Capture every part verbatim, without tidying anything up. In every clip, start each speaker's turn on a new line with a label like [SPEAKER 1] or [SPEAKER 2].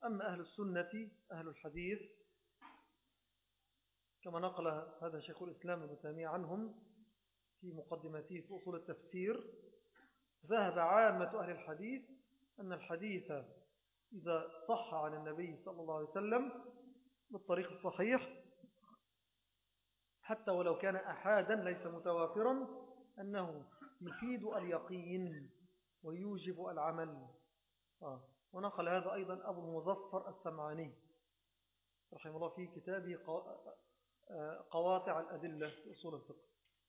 [SPEAKER 1] أما أهل السنة أهل الحديث كما نقل هذا شيخ الإسلام ابن تيمية عنهم في مقدمته في أصول التفسير، ذهب عامة أهل الحديث أن الحديث إذا صح عن النبي صلى الله عليه وسلم بالطريق الصحيح حتى ولو كان أحادا ليس متوافرا أنه يفيد اليقين ويوجب العمل. آه. ونقل هذا أيضا أبو المظفر السمعاني رحمه الله في كتابه قواطع الأدلة في أصول الفقه.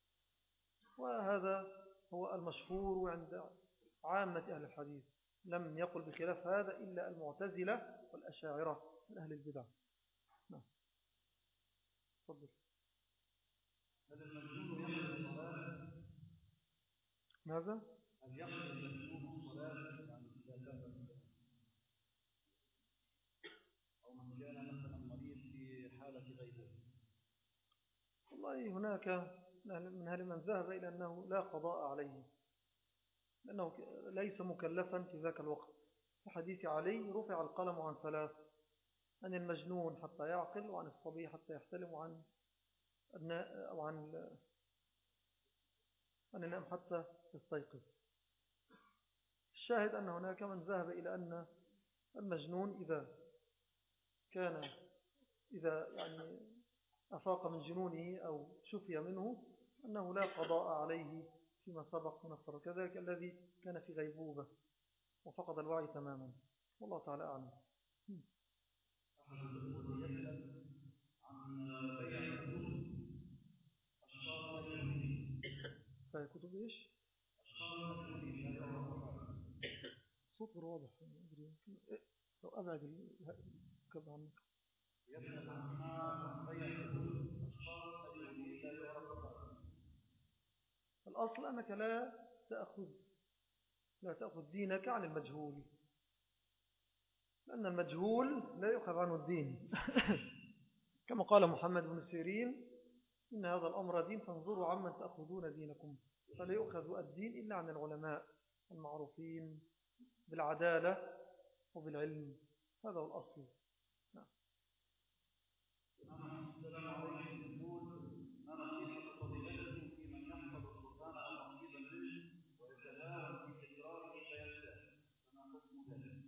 [SPEAKER 1] وهذا هو المشهور عند عامة أهل الحديث، لم يقل بخلاف هذا إلا المعتزلة والأشاعرة من أهل البدع. نعم. تفضل.
[SPEAKER 2] هل المجنون يحضر الصلاة؟
[SPEAKER 1] ماذا؟
[SPEAKER 2] هل يحضر المجنون الصلاة؟ يعني إذا كان أو من كان مثلا مريض في حالة غيبوبة.
[SPEAKER 1] والله هناك من أهل من ذهب إلى أنه لا قضاء عليه لأنه ليس مكلفا في ذاك الوقت. في حديث علي رفع القلم عن ثلاث: عن المجنون حتى يعقل، وعن الصبي حتى يحتلم، وعن أو عن أن ينام حتى يستيقظ. الشاهد أن هناك من ذهب إلى أن المجنون إذا كان إذا يعني أفاق من جنونه أو شفي منه أنه لا قضاء عليه فيما سبق من الصلاة، كذلك الذي كان في غيبوبة وفقد الوعي تماما. والله تعالى أعلم.
[SPEAKER 2] أحد الأخوة يسأل عن بيع الكتب أشخاص مجهولين.
[SPEAKER 1] بيع كتب إيش؟
[SPEAKER 2] أشخاص مجهولين لا يعرف.
[SPEAKER 1] صوت غير واضح. لو أبعد الكب عنك.
[SPEAKER 2] يسأل عن بيع الكتب أشخاص مجهولين لا يعرف.
[SPEAKER 1] الأصل أنك لا تأخذ لا تأخذ دينك عن المجهول، لأن المجهول لا يؤخذ عنه الدين. كما قال محمد بن سيرين: إن هذا الأمر دين فانظروا عمن تأخذون دينكم، فلا يؤخذ الدين إلا عن العلماء المعروفين بالعدالة وبالعلم. هذا هو الأصل. نعم.
[SPEAKER 2] السلام عليكم. يقول: ما نصيحة فضيلتكم في من يحفظ القرآن نصيبا منه ويتهاون في تكراره فينساه، فما حكم ذلك؟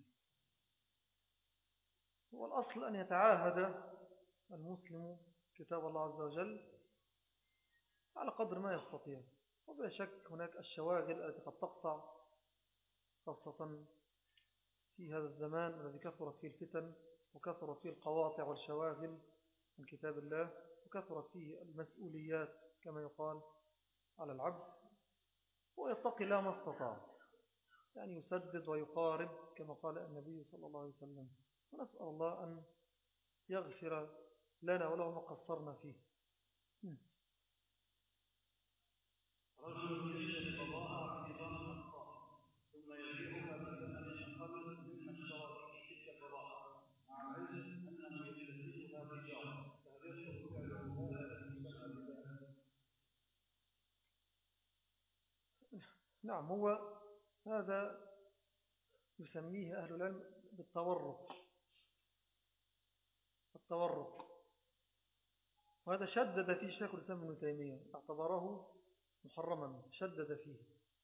[SPEAKER 1] هو الأصل أن يتعاهد المسلم كتاب الله عز وجل على قدر ما يستطيع، وبلا شك هناك الشواغل التي قد تقطع، خاصة في هذا الزمان الذي كثرت فيه الفتن وكثرت فيه القواطع والشواغل من كتاب الله، وكثرت فيه المسؤوليات كما يقال على العبد، ويتقي الله ما استطاع، يعني يسدد ويقارب كما قال النبي صلى الله عليه وسلم. ونسأل الله أن يغفر لنا وله ما قصرنا فيه.
[SPEAKER 2] رجل يشتري بضائع في نظام الأقساط ثم يبيعها بثمن أقل مما اشترى به تلك البضائع، مع العلم أنه يتخذها تجارة، فهل يصدق فعله هذا أن يسمى بذلك؟
[SPEAKER 1] نعم، هو هذا يسميه أهل العلم بالتورط. التورط، وهذا شدد فيه شيخ الإسلام ابن تيمية، اعتبره محرما، شدد فيه.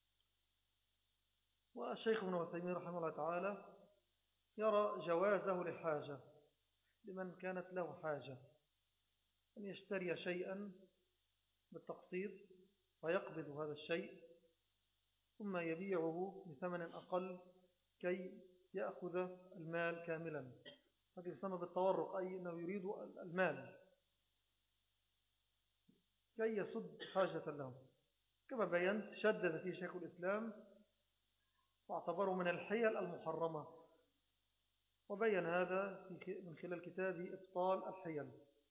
[SPEAKER 1] والشيخ ابن تيمية رحمه الله تعالى يرى جوازه للحاجة، لمن كانت له حاجة أن يشتري شيئا بالتقسيط ويقبض هذا الشيء ثم يبيعه بثمن أقل كي يأخذ المال كاملا. هذا يسمى بالتورق، أي أنه يريد المال كي يسد حاجة له. كما بينت شدد فيه شيخ الإسلام واعتبره من الحيل المحرمة، وبين هذا من خلال كتابه إبطال الحيل.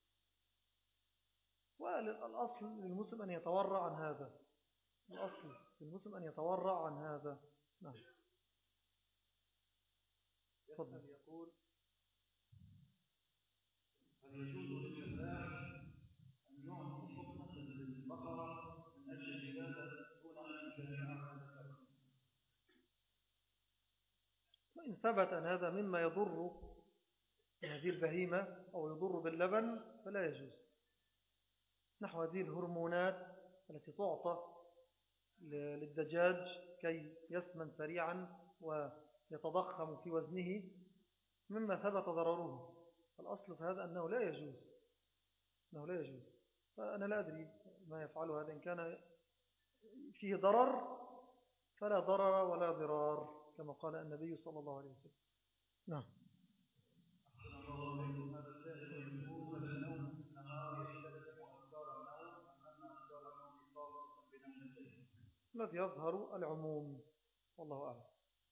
[SPEAKER 1] والأصل للمسلم أن يتورع عن هذا، الأصل للمسلم أن يتورع عن هذا. نعم.
[SPEAKER 2] يسأل يقول: هل يجوز للفلاح أن يعطي حكمة للبقرة من أجل الولادة دون أن يجامعها ذكرا؟
[SPEAKER 1] وإن ثبت أن هذا مما يضر هذه البهيمة أو يضر باللبن فلا يجوز. نحو هذه الهرمونات التي تعطى للدجاج كي يسمن سريعا ويتضخم في وزنه مما ثبت ضرره. الأصل في هذا أنه لا يجوز أنه لا يجوز فأنا لا أدري ما يفعله هذا، إن كان فيه ضرر فلا ضرر ولا ضرار كما قال النبي صلى الله عليه وسلم. نعم.
[SPEAKER 2] أحسن الله عليكم. هذا السائل يقول: هل النوم في النهار يستلزم أذكار النوم أم أن أذكار النوم خاصة بنوم الليل؟
[SPEAKER 1] الذي يظهر العموم والله أعلم.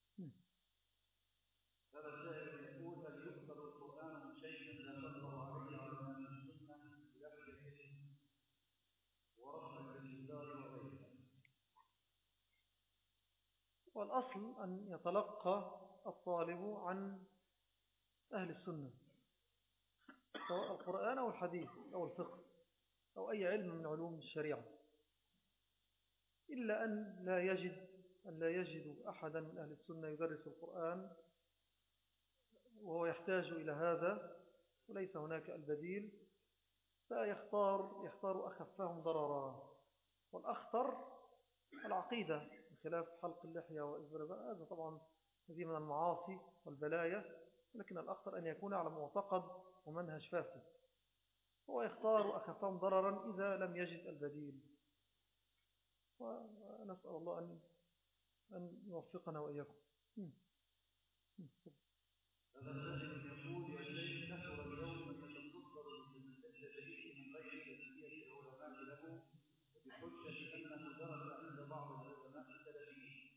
[SPEAKER 2] هذا السائل يقول: هل يؤخذ القرآن من شيء لا تقرأ عليه على أهل السنة بلحية ورفع بالإنذار وغيرها؟
[SPEAKER 1] والأصل أن يتلقى الطالب عن أهل السنة سواء القرآن أو الحديث أو الفقه أو أي علم من علوم الشريعة، إلا أن لا يجد أن لا يجد أحدا من أهل السنة يدرس القرآن وهو يحتاج إلى هذا وليس هناك البديل، فيختار يختار أخفهم ضررا. والأخطر العقيدة بخلاف حلق اللحية وإزرار، هذا طبعا هذه من المعاصي والبلايا، لكن الأخطر أن يكون على معتقد ومنهج فاسد، هو يختار أخفهم ضررا إذا لم يجد البديل. ونسأل الله أن أن يوفقنا وإياكم.
[SPEAKER 2] هذا السائل يقول: يا شيخ، كثر اليوم من يتصدر بالتدريس من غير تزكية العلماء له بحجة أنه درس عند بعض العلماء السلفيين.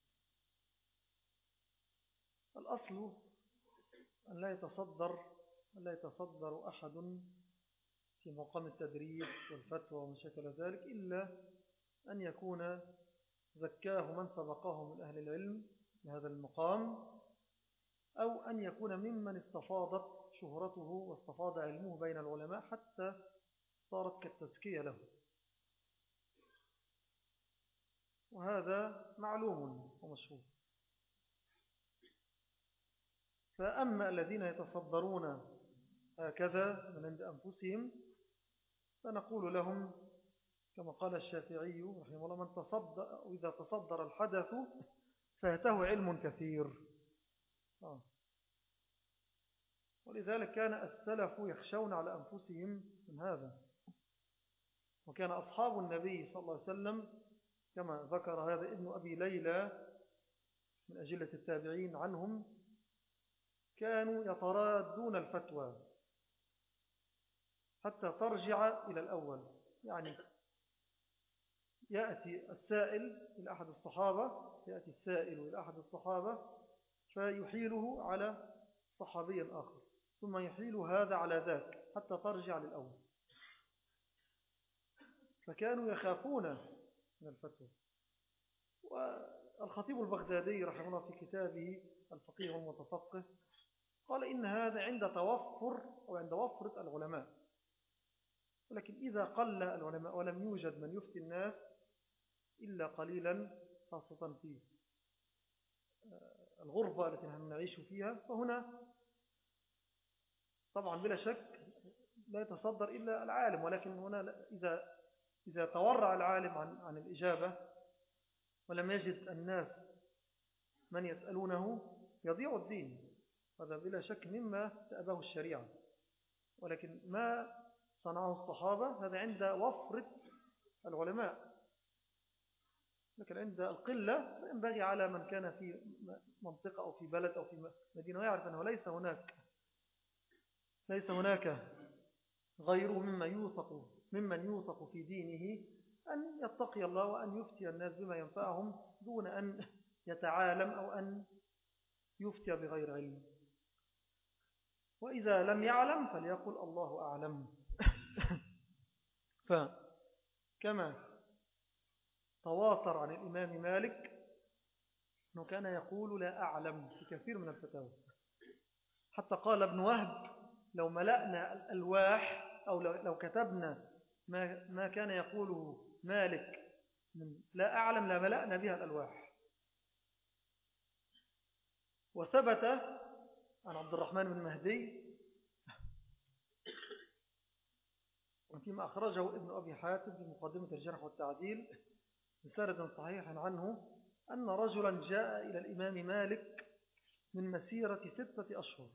[SPEAKER 1] الأصل أن لا يتصدر أن لا يتصدر أحد في مقام التدريس والفتوى وما شكل ذلك إلا أن يكون زكاه من سبقه من أهل العلم لهذا المقام، أو أن يكون ممن استفاضت شهرته واستفاض علمه بين العلماء حتى صارت كالتزكية له، وهذا معلوم ومشهور. فأما الذين يتصدرون هكذا من عند أنفسهم فنقول لهم كما قال الشافعي رحمه الله: من تصدر وإذا تصدر الحدث فاته علم كثير. آه. ولذلك كان السلف يخشون على أنفسهم من هذا، وكان أصحاب النبي صلى الله عليه وسلم كما ذكر هذا ابن أبي ليلى من أجلة التابعين عنهم، كانوا يترادون الفتوى حتى ترجع إلى الأول. يعني يأتي السائل إلى أحد الصحابة يأتي السائل إلى أحد الصحابة فيحيله على صحابي آخر، ثم يحيل هذا على ذاك حتى ترجع للأول. فكانوا يخافون من الفتوى. والخطيب البغدادي رحمه الله في كتابه الفقيه والمتفقه قال إن هذا عند توفر أو عند وفرة العلماء، ولكن إذا قل العلماء ولم يوجد من يفتي الناس إلا قليلا، خاصة في الغربة التي نحن نعيش فيها، فهنا طبعا بلا شك لا يتصدر إلا العالم، ولكن هنا إذا إذا تورع العالم عن عن الإجابة ولم يجد الناس من يسألونه يضيع الدين. هذا بلا شك مما تأباه الشريعة، ولكن ما صنعه الصحابة هذا عند وفرة العلماء، لكن عند القلة ينبغي على من كان في منطقة أو في بلد أو في مدينة ويعرف أنه ليس هناك ليس هناك غيره مما يوثق ممن يوثق في دينه أن يتقي الله وأن يفتي الناس بما ينفعهم دون أن يتعالم أو أن يفتي بغير علم. وإذا لم يعلم فليقل الله أعلم. فكما تواتر عن الإمام مالك أنه كان يقول لا أعلم في كثير من الفتاوى، حتى قال ابن وهب لو ملأنا الألواح أو لو كتبنا ما, ما كان يقوله مالك من لا أعلم لا ملأنا بها الألواح. وثبت عن عبد الرحمن بن مهدي فيما أخرجه ابن أبي حاتم في مقدمة الجرح والتعديل بسند صحيح عنه أن رجلا جاء إلى الإمام مالك من مسيرة ستة أشهر،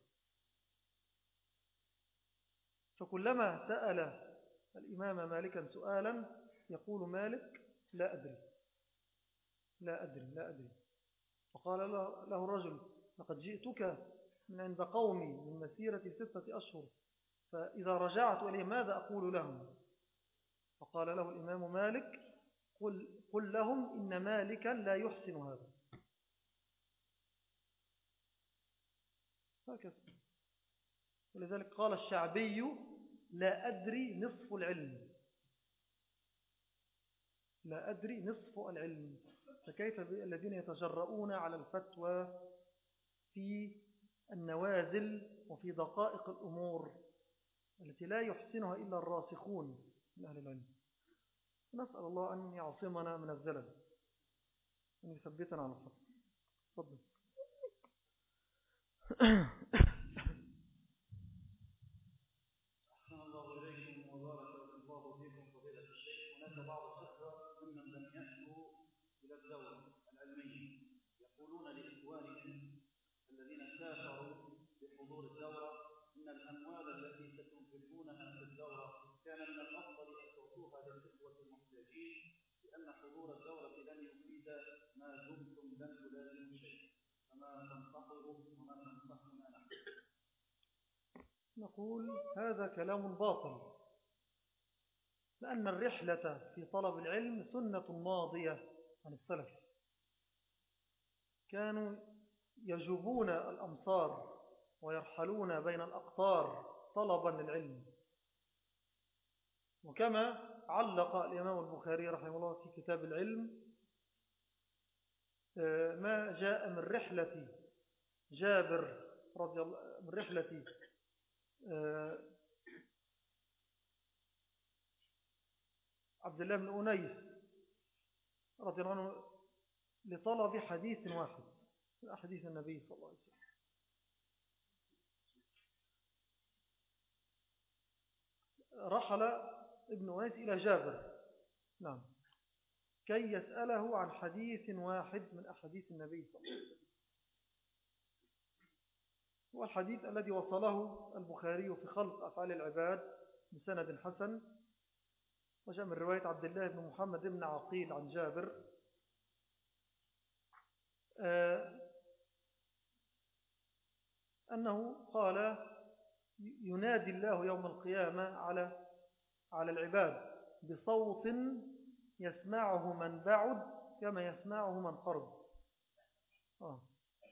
[SPEAKER 1] فكلما سأل الإمام مالكا سؤالا يقول مالك لا أدري لا أدري لا أدري فقال له الرجل لقد جئتك من عند قومي من مسيرة ستة أشهر، فإذا رجعت إليه ماذا أقول لهم؟ فقال له الإمام مالك قل, قل لهم إن مالكا لا يحسن هذا. هكذا. ولذلك قال الشعبي لا أدري نصف العلم، لا أدري نصف العلم، فكيف الذين يتجرؤون على الفتوى في النوازل وفي دقائق الأمور التي لا يحسنها إلا الراسخون من أهل العلم. نسأل الله أن يعصمنا من الزلل، أن يثبتنا على الحق. تفضل.
[SPEAKER 2] أحسن الله إليكم وبارك الله فيكم فضيلة الشيخ. هناك بعض الأخوة ممن لم يأتوا إلى الدورة العلمية يقولون لإخوانهم الذين سافروا بحضور الدورة إن الأموال التي ستنفقونها في الدورة كان من الأفضل أن تعطوها للإخوة المحتاجين، لأن حضور الدورة لن يفيد ما دمتم لن تلازموا شيء، فما تنصحهم وما تنصحنا نحن؟
[SPEAKER 1] نقول هذا كلام باطل، لأن الرحلة في طلب العلم سنة ماضية عن السلف، كانوا يجوبون الأمصار ويرحلون بين الأقطار طلبا للعلم. وكما علق الإمام البخاري رحمه الله في كتاب العلم ما جاء من رحلة جابر رضي الله من رحلة عبد الله بن أنيس رضي الله عنه لطلب حديث واحد من أحاديث النبي صلى الله عليه وسلم. رحل ابن أنيس إلى جابر نعم كي يسأله عن حديث واحد من أحاديث النبي صلى الله عليه وسلم، والحديث الذي وصله البخاري في خلق أفعال العباد بسند حسن، وجاء من رواية عبد الله بن محمد بن عقيل عن جابر أنه قال ينادي الله يوم القيامة على على العباد بصوت يسمعه من بعد كما يسمعه من قرب آه.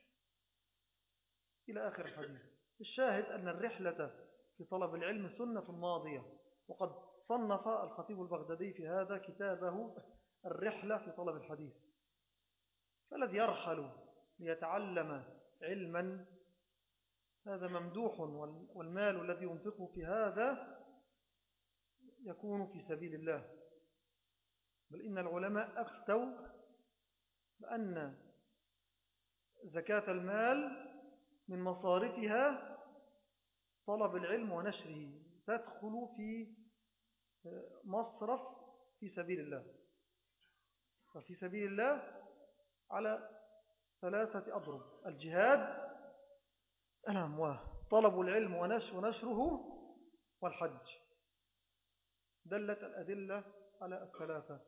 [SPEAKER 1] إلى آخر الحديث. الشاهد أن الرحلة في طلب العلم سنة ماضية، وقد صنف الخطيب البغدادي في هذا كتابه الرحلة في طلب الحديث. فالذي يرحل ليتعلم علما هذا ممدوح، والمال الذي ينفقه في هذا يكون في سبيل الله. بل إن العلماء أفتوا بأن زكاة المال من مصارفها طلب العلم ونشره، تدخل في مصرف في سبيل الله. ففي سبيل الله على ثلاثة أضرب: الجهاد طلب العلم ونشره والحج. دلت الأدلة على الثلاثة.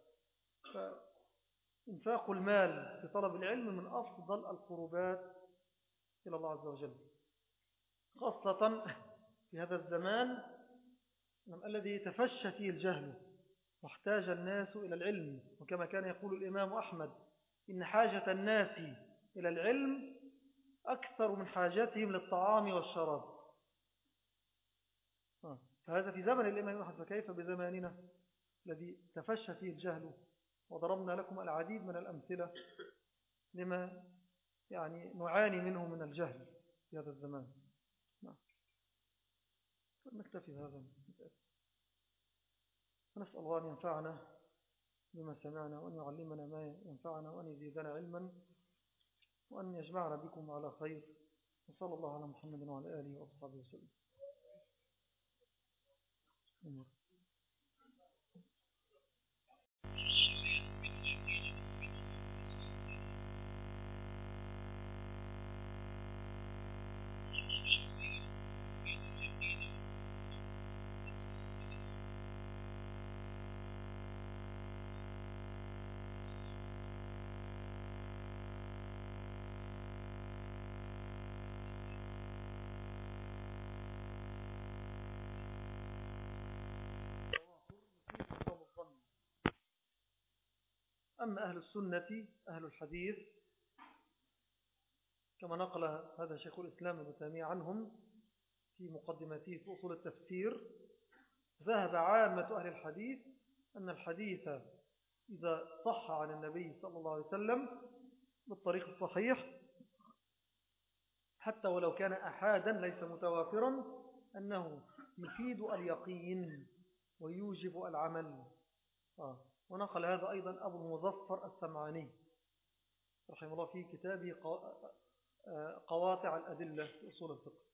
[SPEAKER 1] فإنفاق المال في طلب العلم من أفضل القربات إلى الله عز وجل، خاصة في هذا الزمان الذي تفشى فيه الجهل واحتاج الناس إلى العلم. وكما كان يقول الإمام أحمد إن حاجة الناس إلى العلم أكثر من حاجتهم للطعام والشراب. فهذا في زمن الإمام أحمد، فكيف بزماننا الذي تفشى فيه الجهل؟ وضربنا لكم العديد من الأمثلة لما يعني نعاني منه من الجهل في هذا الزمان. نعم. نكتفي بهذا. ونسأل الله أن ينفعنا بما سمعنا، وأن يعلمنا ما ينفعنا، وأن يزيدنا علما، وأن يجمعنا بكم على خير. وصلى الله على محمد وعلى آله وأصحابه وسلم. أما أهل السنة أهل الحديث كما نقل هذا شيخ الإسلام ابن تيمية عنهم في مقدمته في أصول التفسير، ذهب عامة أهل الحديث أن الحديث إذا صح عن النبي صلى الله عليه وسلم بالطريق الصحيح حتى ولو كان أحادا ليس متوافرا أنه يفيد اليقين ويوجب العمل. آه. ونقل هذا أيضا أبو المظفر السمعاني رحمه الله في كتابه قواطع الأدلة في أصول الفقه.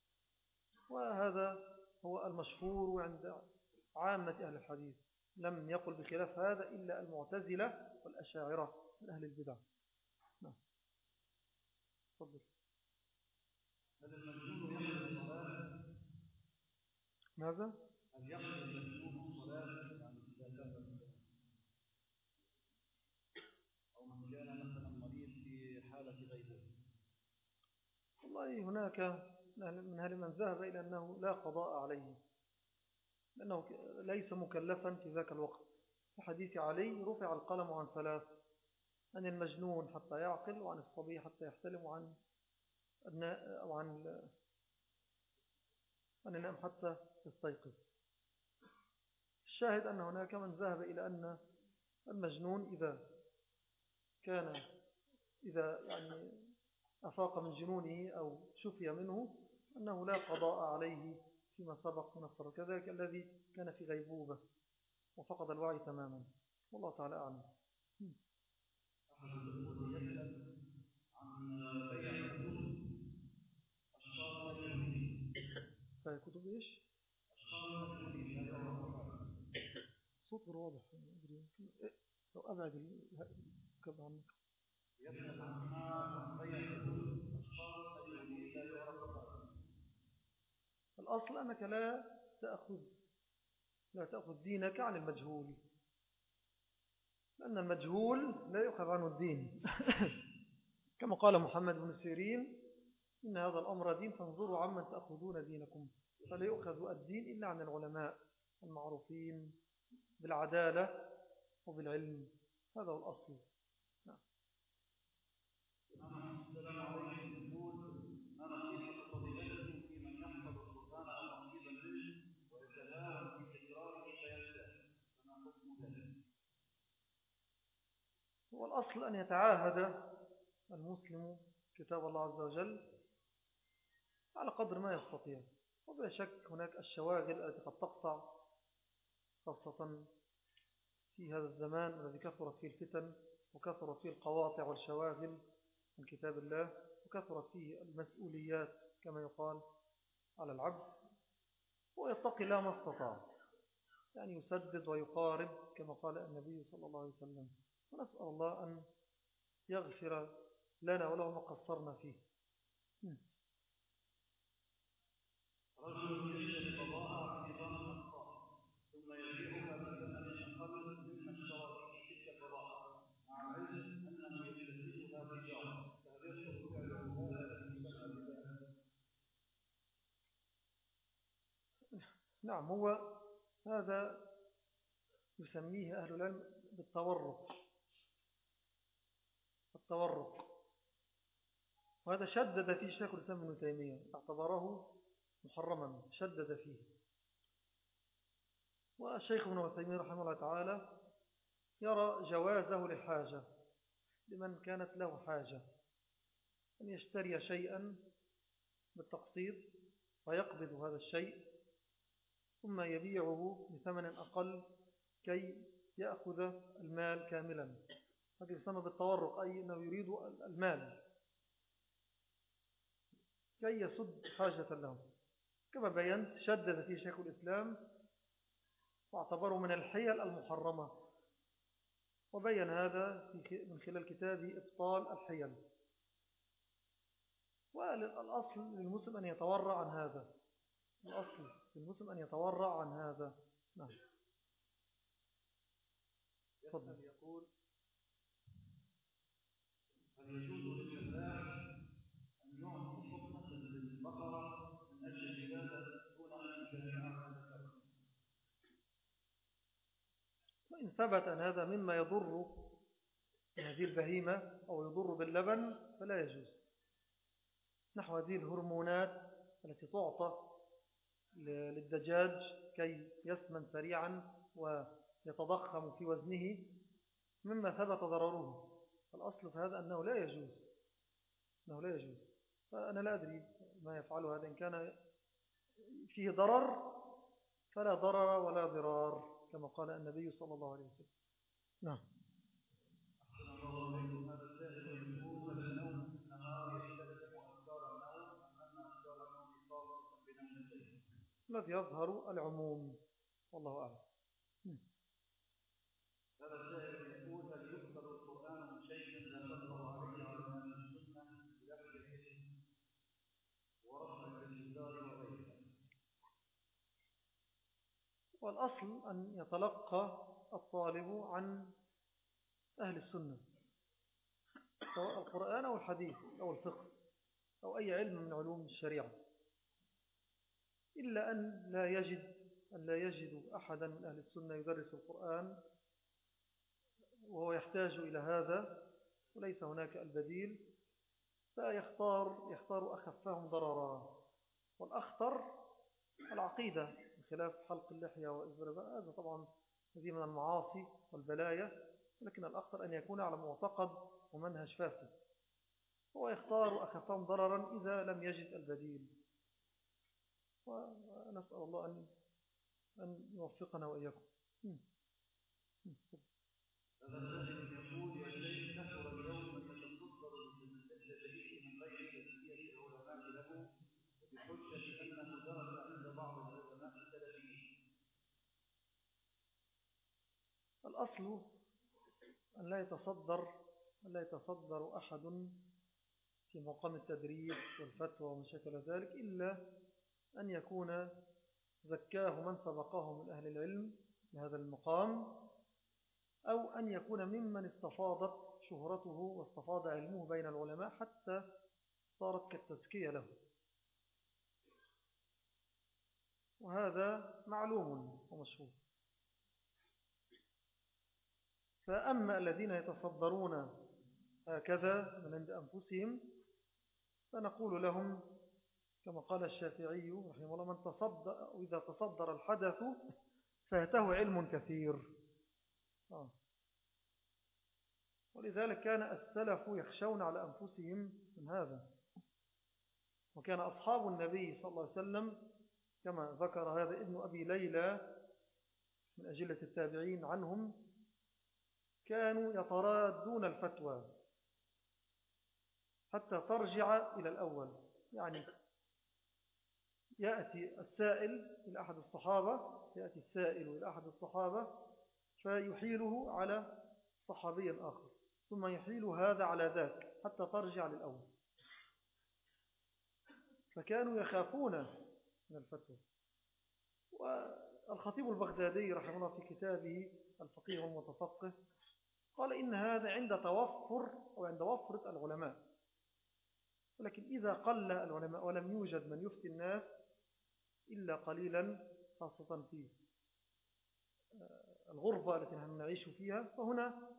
[SPEAKER 1] وهذا هو المشهور عند عامة أهل الحديث، لم يقل بخلاف هذا إلا المعتزلة والأشاعرة من أهل البدع. نعم تفضل.
[SPEAKER 2] هل المجنون يحضر الصلاة؟
[SPEAKER 1] ماذا؟
[SPEAKER 2] هل يحضر المجنون الصلاة؟ يعني إذا كان أو من كان مثلا مريض في حالة غيبه.
[SPEAKER 1] والله هناك من أهل من ذهب إلى أنه لا قضاء عليه لأنه ليس مكلفا في ذاك الوقت. في حديث علي رفع القلم عن ثلاث: عن المجنون حتى يعقل، وعن الصبي حتى يحتلم، وعن وعن عن النائم حتى يستيقظ. الشاهد أن هناك من ذهب إلى أن المجنون إذا كان إذا يعني أفاق من جنونه أو شفي منه أنه لا قضاء عليه فيما سبق من الصلاة، كذلك الذي كان في غيبوبة وفقد الوعي تماما. والله تعالى أعلم.
[SPEAKER 2] أحد الأخوة يسأل عن بيع الكتب أشخاص مجهولين.
[SPEAKER 1] بيع كتب إيش؟
[SPEAKER 2] أشخاص مجهولين لا يعرف حالهم.
[SPEAKER 1] صوت غير واضح. لو أبعد الكب عنك.
[SPEAKER 2] يسأل عن بيع الكتب أشخاص مجهولين لا يعرف حالهم.
[SPEAKER 1] الأصل أنك لا تأخذ لا تأخذ دينك عن المجهول، لأن المجهول لا يؤخذ عنه الدين. كما قال محمد بن سيرين: إن هذا الأمر دين فانظروا عمن تأخذون دينكم، فلا يؤخذ الدين إلا عن العلماء المعروفين بالعدالة وبالعلم. هذا هو الأصل. نعم.
[SPEAKER 2] السلام عليكم. يقول: ما نصيحة فضيلتكم في من يحفظ القرآن أو نصيبا منه ويتهاون في تكراره فينساه، فما حكم ذلك؟
[SPEAKER 1] هو الأصل أن يتعاهد المسلم كتاب الله عز وجل على قدر ما يستطيع، وبلا شك هناك الشواغل التي قد تقطع، خاصة في هذا الزمان الذي كثرت فيه الفتن وكثرت فيه القواطع والشواغل من كتاب الله، وكثرت فيه المسؤوليات كما يقال على العبد، ويتقي الله ما استطاع، يعني يسدد ويقارب كما قال النبي صلى الله عليه وسلم. ونسأل الله أن يغفر لنا وله ما قصرنا فيه.
[SPEAKER 2] رجل يشتري بضاعة في نظام الأقساط ثم يبيعها بثمن أقل مما اشترى به تلك البضاعة، مع العلم أنه يكتسبها تجارة، فهل يدخل فعله هذا في مسمى الربا؟
[SPEAKER 1] نعم، هو هذا يسميه أهل العلم بالتورط. التورط، وهذا شدد فيه شيخ الإسلام ابن تيمية، اعتبره محرما، شدد فيه. والشيخ ابن تيمية رحمه الله تعالى يرى جوازه لحاجة، لمن كانت له حاجة أن يشتري شيئا بالتقسيط ويقبض هذا الشيء ثم يبيعه بثمن أقل كي يأخذ المال كاملا. هذا يسمى بالتورق، أي أنه يريد المال كي يسد حاجة له. كما بينت شدد فيه شيخ الإسلام واعتبره من الحيل المحرمة، وبين هذا من خلال كتابه إبطال الحيل. والأصل للمسلم أن يتورع عن هذا، الأصل للمسلم أن يتورع عن هذا. نعم.
[SPEAKER 2] يسأل يقول: هل يجوز للفلاح أن يعطي حكمة للبقرة من أجل الولادة دون أن يجامعها ذكرا؟
[SPEAKER 1] وإن ثبت أن هذا مما يضر هذه البهيمة أو يضر باللبن فلا يجوز. نحو هذه الهرمونات التي تعطى للدجاج كي يسمن سريعا ويتضخم في وزنه مما ثبت ضرره، فالأصل في هذا أنه لا يجوز أنه لا يجوز. فأنا لا أدري ما يفعله هذا، إن كان فيه ضرر فلا ضرر ولا ضرار كما قال النبي صلى الله عليه وسلم. نعم.
[SPEAKER 2] أحسن الله إليكم. هذا السائل يقول: هل النوم في النهار يستلزم أذكار النوم أم أن أذكار النوم خاصة بنوم الليل؟
[SPEAKER 1] الذي يظهر العموم والله أعلم.
[SPEAKER 2] هذا السائل يقول: هل يقبل القرآن من شيء لا تقرأ عليه على أهل السنة بلفظ الاسم ورفع الاستدلال وغيرها؟
[SPEAKER 1] والأصل أن يتلقى الطالب عن أهل السنة، سواء القرآن أو الحديث أو الفقه أو أي علم من علوم الشريعة، إلا أن لا يجد أن لا يجد أحدا من أهل السنة يدرس القرآن وهو يحتاج إلى هذا وليس هناك البديل، فيختار يختار أخفهم ضررا. والأخطر العقيدة بخلاف حلق اللحية وإزرار، هذا طبعا هذه من المعاصي والبلايا، لكن الأخطر أن يكون على معتقد ومنهج فاسد، هو يختار أخفهم ضررا إذا لم يجد البديل. ونسأل الله أن أن يوفقنا وإياكم.
[SPEAKER 2] هذا السائل يقول: يا شيخ، كثر اليوم من يتصدر بالتدريس من غير تزكية العلماء له بحجة أنه درس عند بعض العلماء السلفيين.
[SPEAKER 1] الأصل أن لا يتصدر أن لا يتصدر أحد في مقام التدريس والفتوى وما شكل ذلك إلا أن يكون زكاه من سبقه من أهل العلم بهذا المقام، أو أن يكون ممن استفاضت شهرته واستفاض علمه بين العلماء حتى صارت كالتزكية له، وهذا معلوم ومشهور. فأما الذين يتصدرون هكذا من عند أنفسهم فنقول لهم كما قال الشافعي رحمه الله: من تصدر وإذا تصدر الحدث فاته علم كثير. آه. ولذلك كان السلف يخشون على أنفسهم من هذا، وكان أصحاب النبي صلى الله عليه وسلم كما ذكر هذا ابن أبي ليلى من أجلة التابعين عنهم، كانوا يترادون الفتوى حتى ترجع إلى الأول. يعني يأتي السائل إلى أحد الصحابة يأتي السائل إلى أحد الصحابة فيحيله على صحابي آخر، ثم يحيل هذا على ذاك حتى ترجع للأول. فكانوا يخافون من الفتوى. والخطيب البغدادي رحمه الله في كتابه الفقيه والمتفقه قال إن هذا عند توفر أو عند وفرة العلماء، ولكن إذا قل العلماء ولم يوجد من يفتي الناس إلا قليلا، خاصة في الغربة التي نحن نعيش فيها، فهنا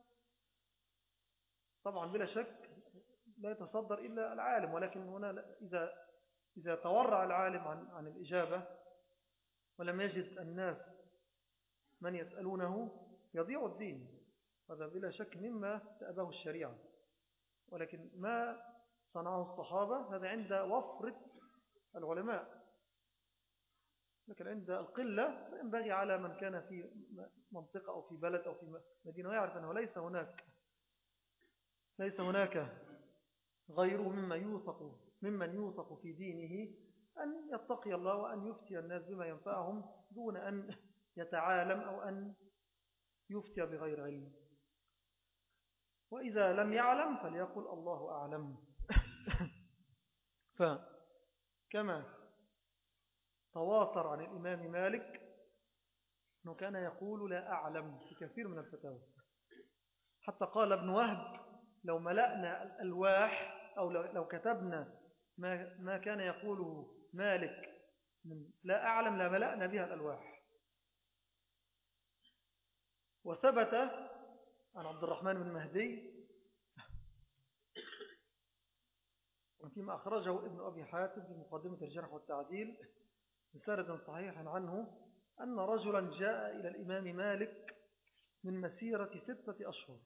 [SPEAKER 1] طبعا بلا شك لا يتصدر إلا العالم. ولكن هنا إذا إذا تورع العالم عن عن الإجابة ولم يجد الناس من يسألونه يضيع الدين، هذا بلا شك مما تأباه الشريعة. ولكن ما صنعه الصحابة هذا عند وفرة العلماء، لكن عند القلة ينبغي على من كان في منطقة أو في بلد أو في مدينة ويعرف أنه ليس هناك ليس هناك غيره مما يوثق ممن يوثق في دينه أن يتقي الله وأن يفتي الناس بما ينفعهم دون أن يتعالم أو أن يفتي بغير علم. وإذا لم يعلم فليقل الله أعلم. فكما تواتر عن الإمام مالك أنه كان يقول لا أعلم في كثير من الفتاوى، حتى قال ابن وهب لو ملأنا الألواح أو لو كتبنا ما, ما كان يقوله مالك من لا أعلم لا ملأنا بها الألواح. وثبت عن عبد الرحمن بن مهدي وفيما أخرجه ابن أبي حاتم في مقدمة الجرح والتعديل بسند صحيح عنه أن رجلا جاء إلى الإمام مالك من مسيرة ستة أشهر،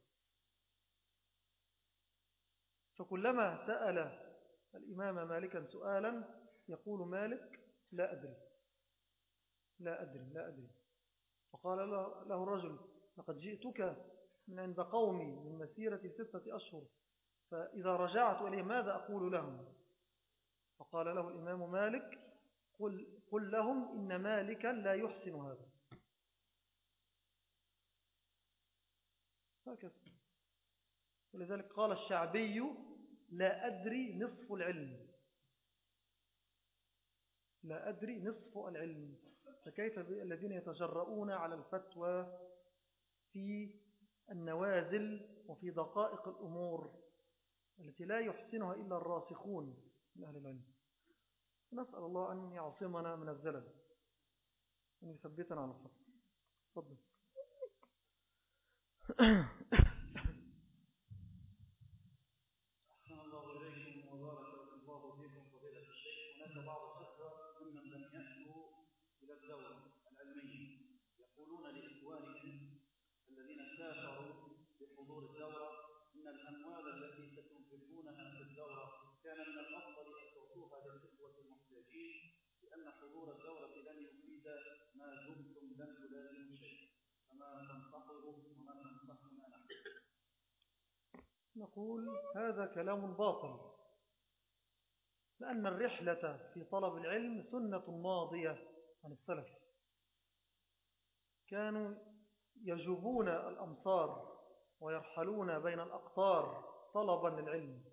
[SPEAKER 1] فكلما سأل الإمام مالكا سؤالا يقول مالك لا أدري لا أدري لا أدري. فقال له الرجل لقد جئتك من عند قومي من مسيرة ستة أشهر، فإذا رجعت إليه ماذا أقول لهم؟ فقال له الإمام مالك قل, قل لهم إن مالكا لا يحسن هذا. هكذا. ولذلك قال الشعبي لا أدري نصف العلم، لا أدري نصف العلم. فكيف الذين يتجرؤون على الفتوى في النوازل وفي دقائق الأمور التي لا يحسنها إلا الراسخون من أهل العلم. نسأل الله أن يعصمنا من الزلل، أن يثبتنا على الحق. تفضل.
[SPEAKER 2] أحسن الله إليكم وبارك الله فيكم فضيلة الشيخ. هناك بعض الأخوة ممن لم يأتوا إلى الدورة العلمية يقولون لإخوانهم الذين سافروا بحضور الدورة إن الأموال التي ستنفقونها في الدورة كان من الأفضل أن تعطوها للإخوة المحتاجين، لأن حضور الدورة لن يفيد ما دمتم لم تلازموا شيء، فما تنصحوا وما تنصحنا نحن؟
[SPEAKER 1] نقول هذا كلام باطل، لأن الرحلة في طلب العلم سنة ماضية عن السلف، كانوا يجوبون الأمصار ويرحلون بين الأقطار طلبا للعلم.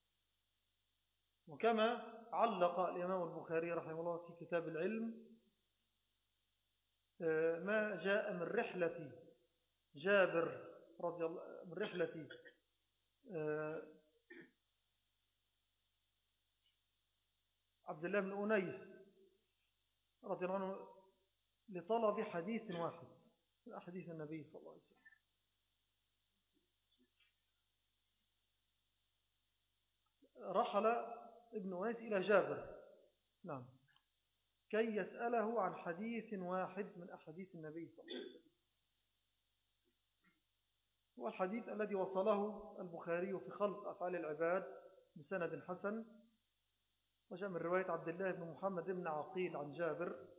[SPEAKER 1] وكما علق الإمام البخاري رحمه الله في كتاب العلم ما جاء من رحلة جابر رضي الله من رحلة عبد الله بن أنيس رضي الله عنه لطلب حديث واحد من أحاديث النبي صلى الله عليه وسلم. رحل ابن أنيس إلى جابر نعم كي يسأله عن حديث واحد من أحاديث النبي صلى الله عليه وسلم. والحديث الذي وصله البخاري في خلق أفعال العباد بسند حسن، وجاء من رواية عبد الله بن محمد بن عقيل عن جابر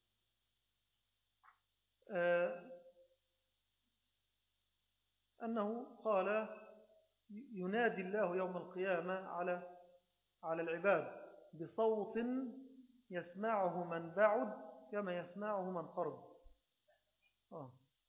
[SPEAKER 1] أنه قال ينادي الله يوم القيامة على على العباد بصوت يسمعه من بعد كما يسمعه من قرب آه.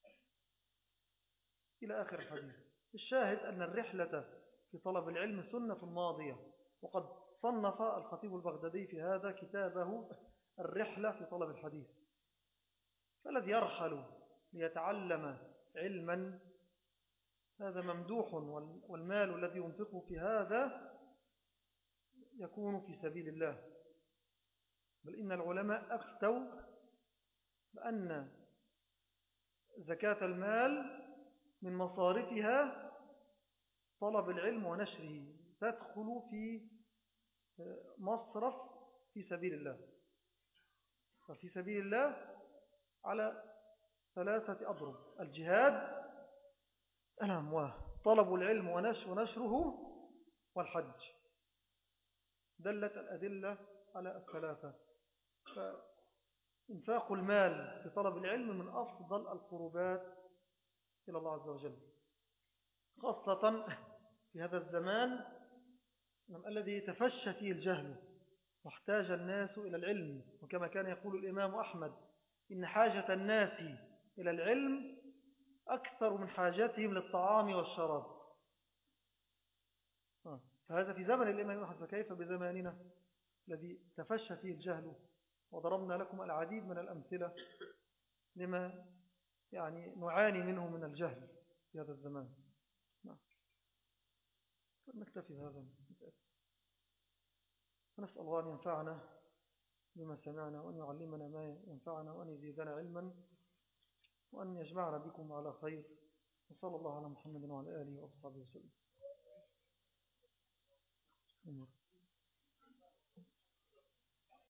[SPEAKER 1] إلى آخر الحديث. الشاهد أن الرحلة في طلب العلم سنة ماضية، وقد صنف الخطيب البغدادي في هذا كتابه الرحلة في طلب الحديث. فالذي يرحل ليتعلم علما هذا ممدوح، والمال الذي ينفقه في هذا يكون في سبيل الله. بل إن العلماء أفتوا بأن زكاة المال من مصارفها طلب العلم ونشره، تدخل في مصرف في سبيل الله. ففي سبيل الله على ثلاثة أضرب: الجهاد طلب العلم ونشره والحج. دلت الأدلة على الثلاثة. فإنفاق المال في طلب العلم من أفضل القربات إلى الله عز وجل، خاصة في هذا الزمان الذي تفشى فيه الجهل واحتاج الناس إلى العلم. وكما كان يقول الإمام أحمد إن حاجة الناس إلى العلم أكثر من حاجتهم للطعام والشراب. فهذا في زمن الإمام أحمد، فكيف بزماننا الذي تفشى فيه الجهل؟ وضربنا لكم العديد من الأمثلة لما يعني نعاني منه من الجهل في هذا الزمان. نعم. نكتفي بهذا. نسأل الله أن ينفعنا بما سمعنا، وأن يعلمنا ما ينفعنا، وأن يزيدنا علما، وأن يجمعنا بكم على خير. وصلى الله على محمد وعلى آله وأصحابه وسلم.